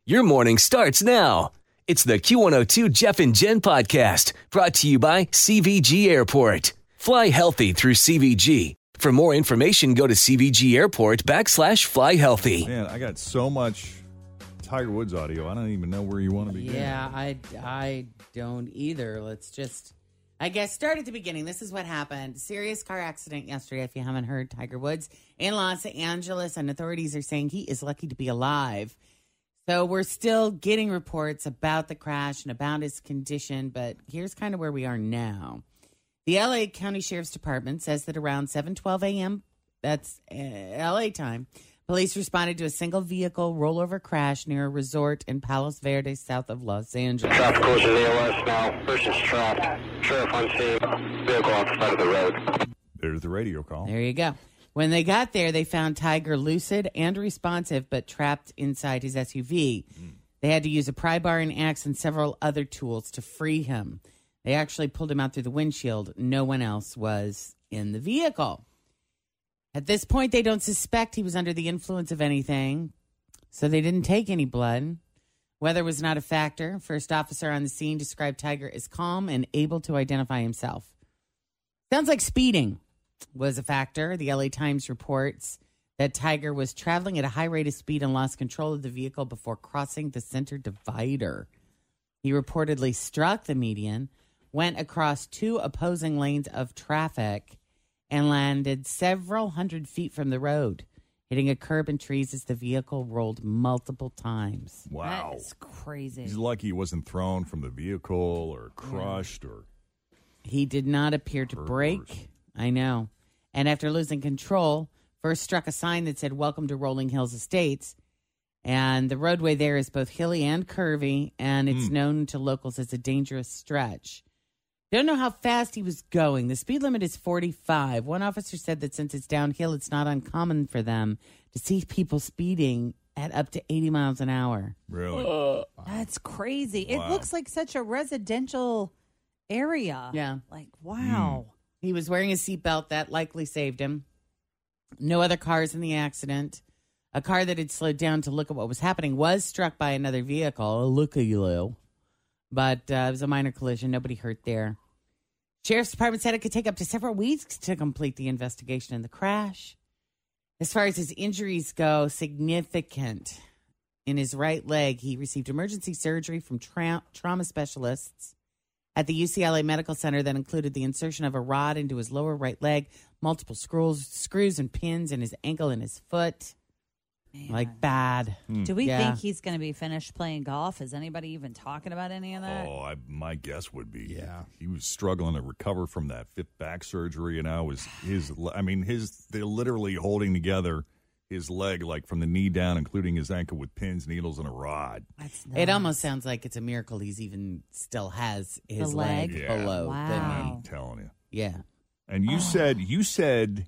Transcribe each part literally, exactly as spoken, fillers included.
Your morning starts now. It's the Q one oh two Jeff and Jen podcast brought to you by C V G Airport. Fly healthy through C V G. For more information, go to C V G Airport backslash fly healthy. Man, I got so much Tiger Woods audio. I don't even know where you want to begin. Yeah, I, I don't either. Let's just, I guess, start at the beginning. This is what happened. Serious car accident yesterday, if you haven't heard. Tiger Woods in Los Angeles, and authorities are saying he is lucky to be alive. So we're still getting reports about the crash and about his condition, but here's kind of where we are now. The L A County Sheriff's Department says that around seven twelve a.m., that's uh, L A time, police responded to a single vehicle rollover crash near a resort in Palos Verdes, south of Los Angeles. Traffic closure to the A L S now. Person's trapped. Sheriff on scene. Vehicle off the side of the road. There's the radio call. There you go. When they got there, they found Tiger lucid and responsive, but trapped inside his S U V. Mm. They had to use a pry bar, an axe, and several other tools to free him. They actually pulled him out through the windshield. No one else was in the vehicle. At this point, they don't suspect he was under the influence of anything, so they didn't take any blood. Weather was not a factor. First officer on the scene described Tiger as calm and able to identify himself. Sounds like speeding was a factor. The L A Times reports that Tiger was traveling at a high rate of speed and lost control of the vehicle before crossing the center divider. He reportedly struck the median, went across two opposing lanes of traffic, and landed several hundred feet from the road, hitting a curb and trees as the vehicle rolled multiple times. Wow. That is crazy. He's lucky he wasn't thrown from the vehicle or crushed yeah. or... He did not appear to break. I know. And after losing control, first struck a sign that said, "Welcome to Rolling Hills Estates." And the roadway there is both hilly and curvy, and it's mm. known to locals as a dangerous stretch. Don't know how fast he was going. The speed limit is forty-five. One officer said that since it's downhill, it's not uncommon for them to see people speeding at up to eighty miles an hour. Really? Uh, That's crazy. Wow. It looks like such a residential area. Yeah. Like, wow. Mm. He was wearing a seatbelt. That likely saved him. No other cars in the accident. A car that had slowed down to look at what was happening was struck by another vehicle. A look at you. But uh, it was a minor collision. Nobody hurt there. Sheriff's Department said it could take up to several weeks to complete the investigation in the crash. As far as his injuries go, significant. In his right leg, he received emergency surgery from tra- trauma specialists at the U C L A Medical Center that included the insertion of a rod into his lower right leg, multiple screws, screws and pins in his ankle and his foot. Man. Like bad. Hmm. Do we yeah. think he's going to be finished playing golf? Is anybody even talking about any of that? Oh, I, my guess would be. Yeah. He was struggling to recover from that fifth back surgery, and now was his. I mean, his. They're literally holding together his leg, like from the knee down, including his ankle, with pins, needles, and a rod. That's it almost sounds like it's a miracle he's even still has his the leg, leg yeah. below. Wow. The I'm telling you. Yeah. And you oh. said you said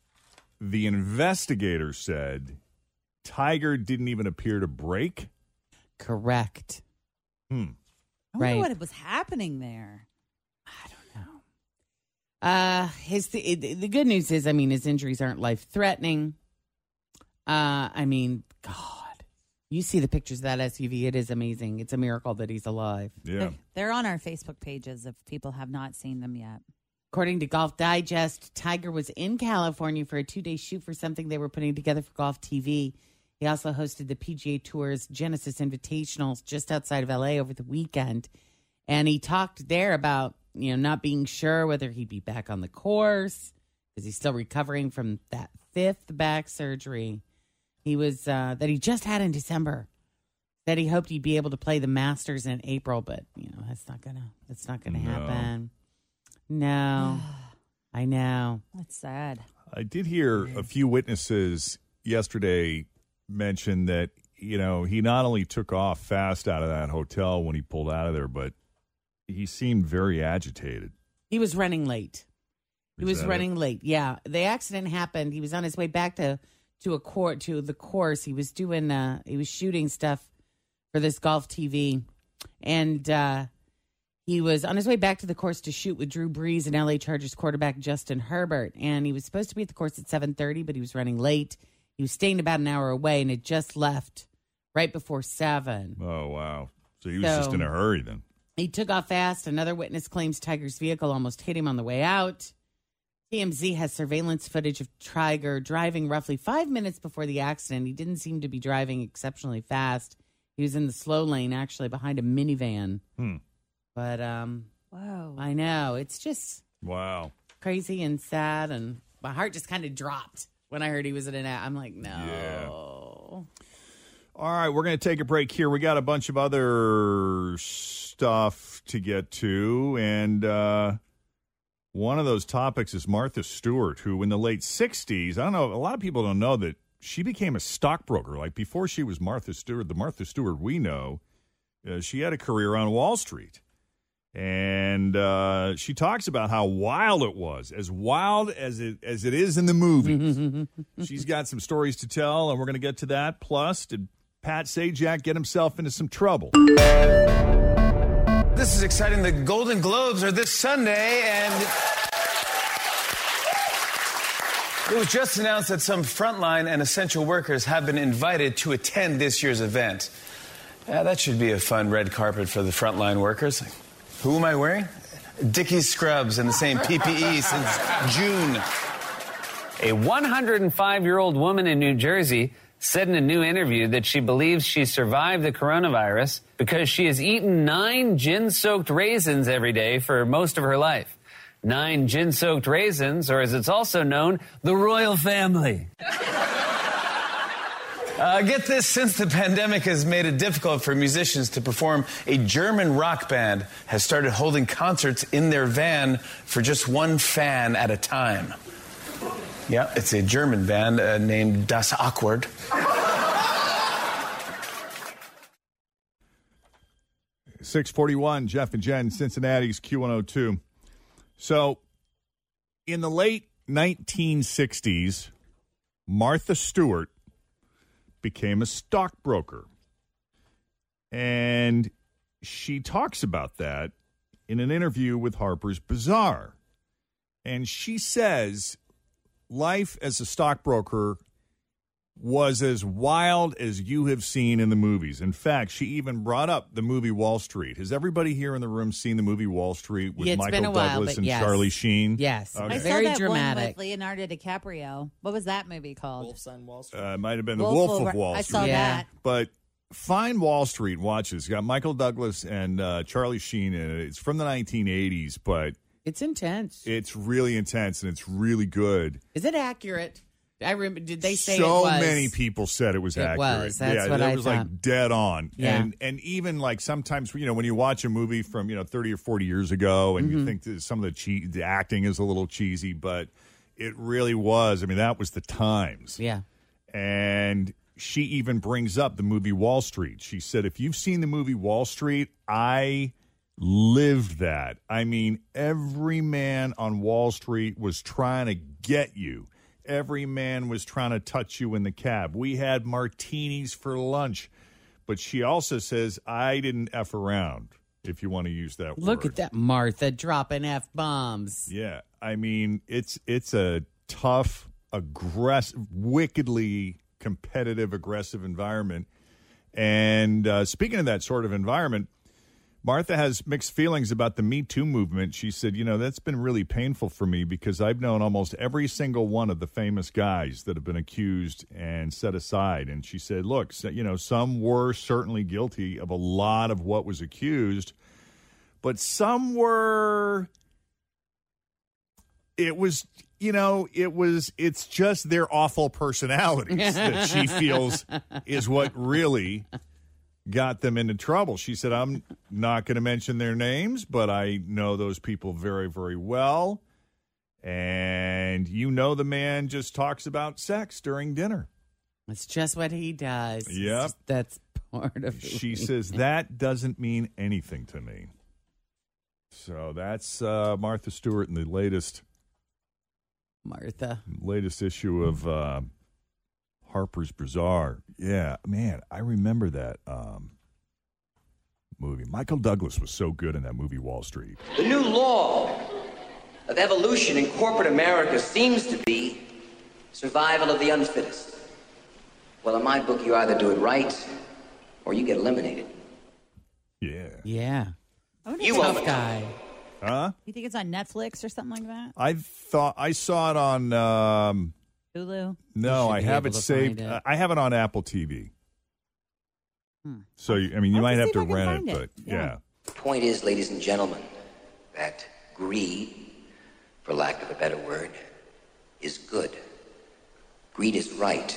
the investigator said Tiger didn't even appear to break. Correct. Hmm. I wonder right. what was happening there. I don't know. Uh, his the, the good news is, I mean, his injuries aren't life threatening. Uh, I mean, God, you see the pictures of that S U V. It is amazing. It's a miracle that he's alive. Yeah. They're, they're on our Facebook pages if people have not seen them yet. According to Golf Digest, Tiger was in California for a two-day shoot for something they were putting together for Golf T V. He also hosted the P G A Tour's Genesis Invitationals just outside of L A over the weekend. And he talked there about, you know, not being sure whether he'd be back on the course because he's still recovering from that fifth back surgery he was uh, that he just had in December. That he hoped he'd be able to play the Masters in April, but you know that's not gonna that's not gonna No. happen. No, I know. That's sad. I did hear a few witnesses yesterday mention that, you know, he not only took off fast out of that hotel when he pulled out of there, but he seemed very agitated. He was running late. He Is was that running it? late. Yeah, the accident happened. He was on his way back to to a court to the course. He was doing. Uh, he was shooting stuff for this Golf T V, and uh, he was on his way back to the course to shoot with Drew Brees and L A Chargers quarterback Justin Herbert. And he was supposed to be at the course at seven thirty, but he was running late. He was staying about an hour away and had just left right before seven. Oh, wow. So he was So- just in a hurry then. He took off fast. Another witness claims Tiger's vehicle almost hit him on the way out. T M Z has surveillance footage of Tiger driving roughly five minutes before the accident. He didn't seem to be driving exceptionally fast. He was in the slow lane, actually, behind a minivan. Hmm. But um, Whoa. I know. It's just Wow. crazy and sad. And my heart just kind of dropped when I heard he was in an act. I'm like, no. Yeah. All right, we're going to take a break here. We got a bunch of other stuff to get to, and uh, one of those topics is Martha Stewart, who in the late sixties, I don't know, a lot of people don't know that she became a stockbroker. Like before she was Martha Stewart, the Martha Stewart we know, uh, she had a career on Wall Street. And uh, she talks about how wild it was, as wild as it as it is in the movies. She's got some stories to tell, and we're going to get to that. Plus, did Pat Sajak get himself into some trouble? This is exciting. The Golden Globes are this Sunday, and it was just announced that some frontline and essential workers have been invited to attend this year's event. Yeah, that should be a fun red carpet for the frontline workers. Who am I wearing? Dickies scrubs and the same P P E since June. A one hundred five-year-old woman in New Jersey said in a new interview that she believes she survived the coronavirus because she has eaten nine gin-soaked raisins every day for most of her life. Nine gin-soaked raisins, or as it's also known, the royal family. Uh, get this, since the pandemic has made it difficult for musicians to perform, a German rock band has started holding concerts in their van for just one fan at a time. Yeah, it's a German band uh, named Das Awkward. six forty-one, Jeff and Jen, Cincinnati's Q one oh two. So, in the late nineteen sixties, Martha Stewart became a stockbroker. And she talks about that in an interview with Harper's Bazaar. And she says life as a stockbroker was as wild as you have seen in the movies. In fact, she even brought up the movie Wall Street. Has everybody here in the room seen the movie Wall Street with Yeah, it's Michael been a while, Douglas but and yes. Charlie Sheen? Yes. Okay. I Very saw that dramatic. one with Leonardo DiCaprio. What was that movie called? Wolf's on Wall Street. Uh, it might have been The Wolf Wolf of- of Wall I Street. saw Yeah. that. But find Wall Street, watch it. It's got Michael Douglas and uh, Charlie Sheen in it. It's from the nineteen eighties, but It's intense. it's really intense and it's really good. Is it accurate? I remember. Did they say so it was? many people said it was It accurate. was. That's yeah, what it I was thought. like dead on. Yeah. And and even like sometimes, you know, when you watch a movie from, you know, thirty or forty years ago and Mm-hmm. you think that some of the che- the acting is a little cheesy, but it really was. I mean, that was the times. Yeah. And she even brings up the movie Wall Street. She said, if you've seen the movie Wall Street, I lived that. I mean, every man on Wall Street was trying to get you. Every man was trying to touch you in the cab. We had martinis for lunch. But she also says, I didn't F around, if you want to use that word. Look at that, Martha dropping F bombs. Yeah, I mean, it's it's a tough, aggressive, wickedly competitive, aggressive environment. And uh, speaking of that sort of environment, Martha has mixed feelings about the Me Too movement. She said, you know, that's been really painful for me because I've known almost every single one of the famous guys that have been accused and set aside. And she said, look, so, you know, some were certainly guilty of a lot of what was accused, but some were, it was, you know, it was, it's just their awful personalities that she feels is what really got them into trouble. She said, I'm not going to mention their names, but I know those people very, very well. And you know the man just talks about sex during dinner. It's just what he does. It's Yep. just- that's part of it. She says, that doesn't mean anything to me. So that's uh, Martha Stewart in the latest Martha. latest issue of uh, Harper's Bazaar. Yeah, man, I remember that um, movie. Michael Douglas was so good in that movie, Wall Street. The new law of evolution in corporate America seems to be survival of the unfittest. Well, in my book, you either do it right or you get eliminated. Yeah. Yeah. I wonder You if won't. it's- Tough guy. Huh? You think it's on Netflix or something like that? I thought I saw it on. Um, Hulu? no, should I be have able it to saved. find it. I have it on Apple T V. Hmm. So you- I mean, you I'll might have have to to see if I can rent it, find but it. yeah. Yeah. The point is, ladies and gentlemen, that greed, for lack of a better word, is good. Greed is right.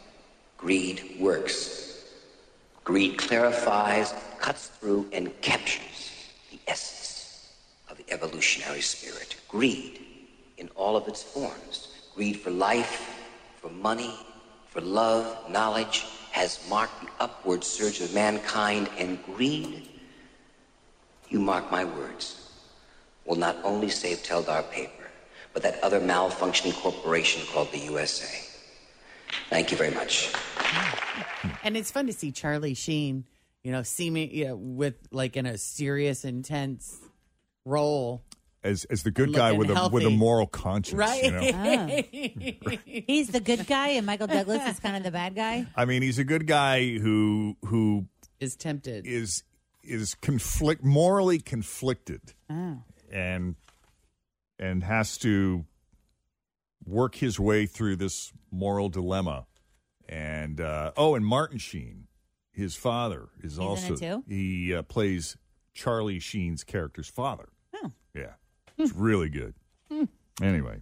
Greed works. Greed clarifies, cuts through, and captures the essence of the evolutionary spirit. Greed in all of its forms. Greed for life, for money, for love, knowledge, has marked the upward surge of mankind, and greed, you mark my words, will not only save Teldar Paper, but that other malfunctioning corporation called the U S A. Thank you very much. And it's fun to see Charlie Sheen, you know, seeming you know, with like in a serious, intense role. As as the good guy Looking with a with a healthy. moral conscience, Right. you know. He's the good guy, and Michael Douglas is kind of the bad guy. I mean, he's a good guy who who Is tempted. is is conflict morally conflicted Oh. and and has to work his way through this moral dilemma. And uh, oh, and Martin Sheen, his father, is He's in also it too? he uh, plays Charlie Sheen's character's father. Oh. Yeah, it's really good. Anyway.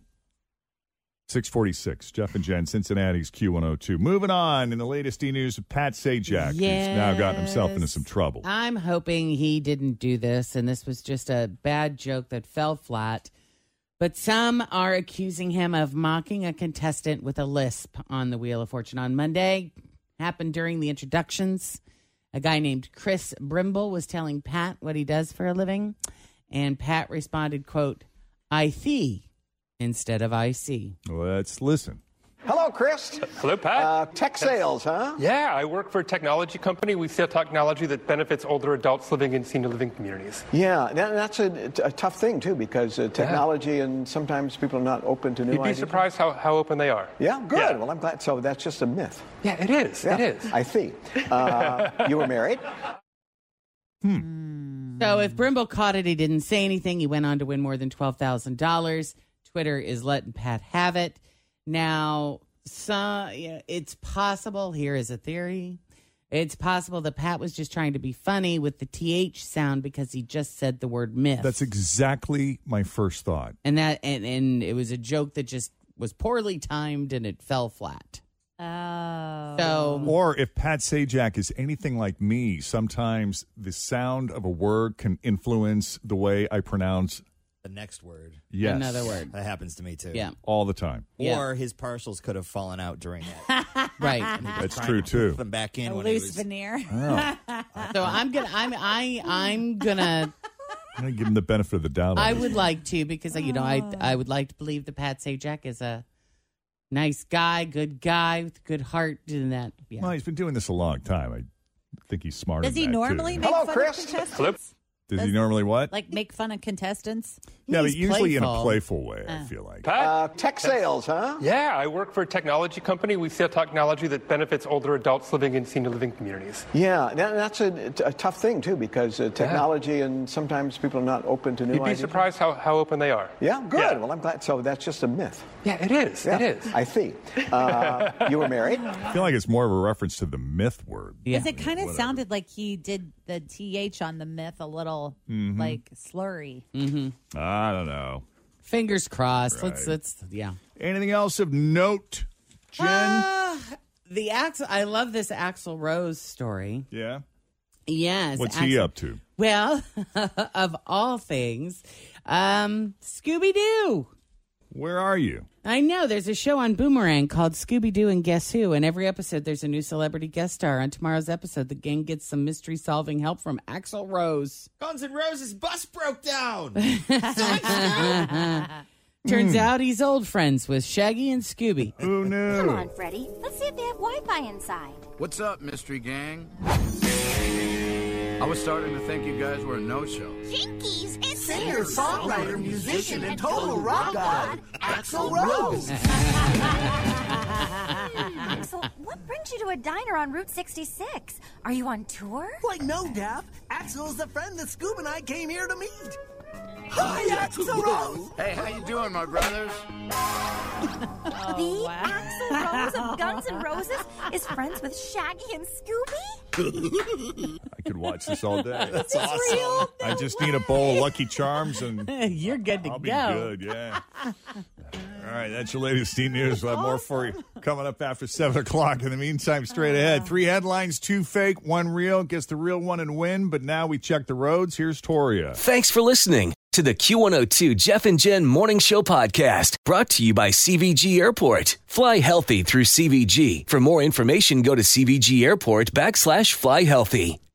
six forty-six, Jeff and Jen, Cincinnati's Q one oh two. Moving on, in the latest e-news, Pat Sajak, who's now gotten himself into some trouble. I'm hoping he didn't do this, and this was just a bad joke that fell flat. But some are accusing him of mocking a contestant with a lisp on the Wheel of Fortune on Monday. Happened during the introductions. A guy named Chris Brimble was telling Pat what he does for a living, and Pat responded, quote, I thee instead of I see. Let's listen. Hello, Chris. Hello, Pat. Uh, tech sales, huh? Yeah, I work for a technology company. We sell technology that benefits older adults living in senior living communities. Yeah, that, that's a, a tough thing, too, because uh, technology and sometimes people are not open to new You'd be ideas. surprised how, how open they are. Yeah, good. Yeah. Well, I'm glad. So that's just a myth. Yeah, it is. Yeah, It is. I see. Uh, you were married? So if Brimble caught it, he didn't say anything. He went on to win more than twelve thousand dollars. Twitter is letting Pat have it. Now, so, yeah, it's possible, here is a theory, it's possible that Pat was just trying to be funny with the T H sound because he just said the word myth. That's exactly my first thought. and that and, and it was a joke that just was poorly timed and it fell flat. Oh. So Or if Pat Sajak is anything like me, sometimes the sound of a word can influence the way I pronounce The next word. yes. another word. That happens to me too. Yeah. all the time. Yeah. Or his partials could have fallen out during that. Right. That's Trying true to too. put them back in A when he loose was. veneer. So I'm gonna I'm I I'm gonna I'm gonna give him the benefit of the doubt. on I this. would like to because you know I I would like to believe that Pat Sajak is a nice guy, good guy with a good heart, and that. Yeah. Well, he's been doing this a long time. I think he's smart. Does he than that, normally too. make Hello, fun Chris. of contestants? Hello? Does he does- normally what? Like make fun of contestants? yeah, but He's Uh. usually in a playful. playful way. I feel like. Pat? Uh, tech sales, huh? Yeah, I work for a technology company. We sell technology that benefits older adults living in senior living communities. Yeah, that, that's a, a tough thing, too, because uh, technology and sometimes people are not open to new You'd be ideas. surprised how, how open they are. Yeah, good. Yeah. Well, I'm glad. So that's just a myth. Yeah, it is. Yeah, It is. I see. Uh, you were married? I feel like it's more of a reference to the myth word. Yeah. Because it kind of sounded like he did the T H on the myth a little like slurry. I don't know. Fingers crossed. Let's Right. let's yeah. Anything else of note, Jen? Uh, the Axel. I love this Axl Rose story. yeah. Yes. What's he Axl- up to? Well, of all things, um, Scooby Doo. Where are you? I know there's a show on Boomerang called Scooby Doo and Guess Who, and every episode there's a new celebrity guest star. On tomorrow's episode, the gang gets some mystery solving help from Axl Rose. Guns N' Roses bus broke down. Turns out he's old friends with Shaggy and Scooby. Who knew? Come on, Freddy. Let's see if they have Wi-Fi inside. What's up, Mystery Gang? I was starting to think you guys were a no-show. Jinkies, it's Singer, songwriter, musician, and total rock god, Axl Rose. Axl, what brings you to a diner on Route sixty-six? Are you on tour? Why, no, Daph. Axel's the friend that Scoob and I came here to meet. Hi, Axl Rose! Hey, how you doing, my brothers? the Axl Rose of Guns N' Roses is friends with Shaggy and Scooby? I could watch this all day. That's awesome. Real? I just need a bowl of Lucky Charms and You're good to I'll go. be good, yeah. All right, that's your latest Teen News. We'll have more for you coming up after seven o'clock. In the meantime, straight ahead, three headlines, two fake, one real. Guess the real one and win, but now we check the roads. Here's Toria. Thanks for listening to the Q one oh two Jeff and Jen Morning Show podcast, brought to you by C V G Airport. Fly healthy through C V G. For more information, go to C V G Airport backslash fly healthy.